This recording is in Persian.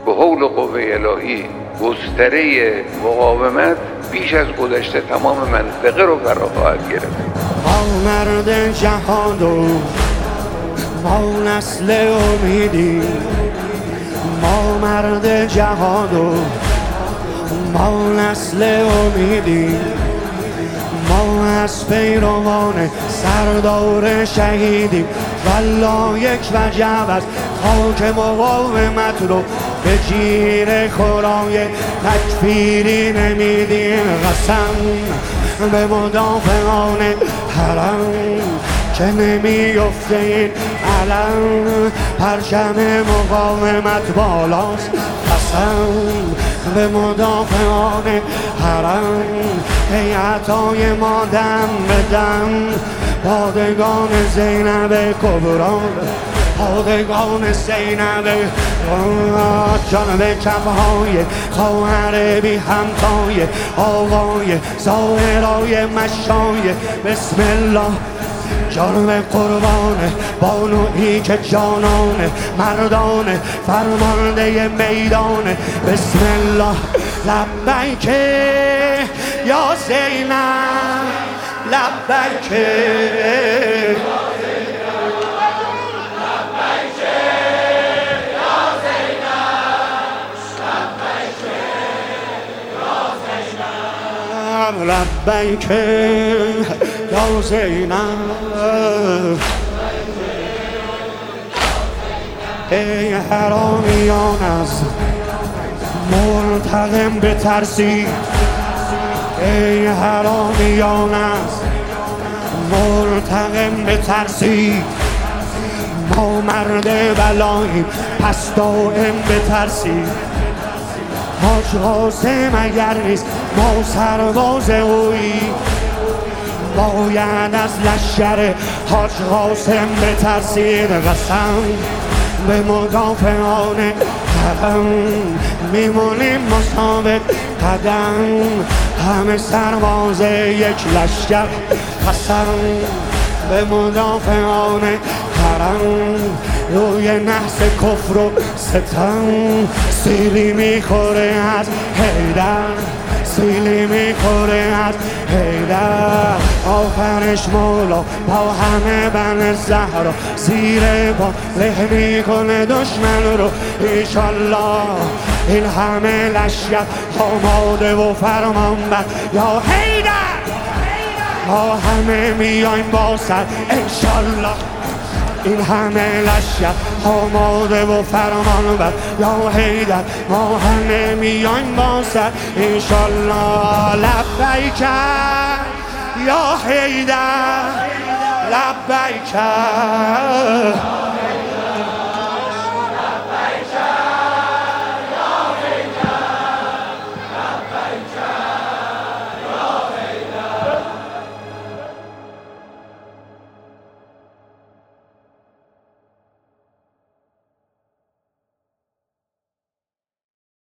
به حول و قوه الهی گستره مقاومت بیش از گذشته تمام منطقه رو فرا خواهد گرفت. ما مرد جهاد و ما نسل امیدی، ما مرد جهاد و ما نسل امیدی، ما از پیروان سردار شهیدی. والله یک وجب از خاک مقاومت رو به گیر خورای تکفیری نمیدیم. قسم به مدافعان حرم که نمیفته این علم، پرچم مقاومت بالاست. قسم به مدافعان حرم هیئت‌های ما دم به دم، پادگان زینب کبرا، پادگان زینب جانب کفهای خواهر بی همتای، آقای ظاهرای مشای بسم الله. جانب قربان بانویی که جانان مردان فرمانده میدان بسم الله. لبیک یا زینب، لبیک لبیک یا زینب. ای حرامیان از منتقم بترسید، ای حرامیان از منتقم بترسید. ما مرد بلاییم پس دائم بترسید. حاج قاسم اگر نیست ما سرباز اویی، باید از لشکر حاج قاسم بترسید. قسم به مدافعان حرم میمونیم مسابق قدم، همه سرباز یک لشکر. قسم به مدافعان حرم روی نحس کفر و ستم، سیلی میخوره از حیدر، سیلی میخوره از حیدر. آخرش مولا با همه بن زهرا زیر با له میکنه دشمن رو. ایشالله این همه لشکر آماده و فرمان بر یا حیدر، ما همه میایم با سر انشالله. این همه لشکر آماده و فرمان بر یا حیدر، ما همه میایم با سر انشالله. لبیک یا حیدر، لبیک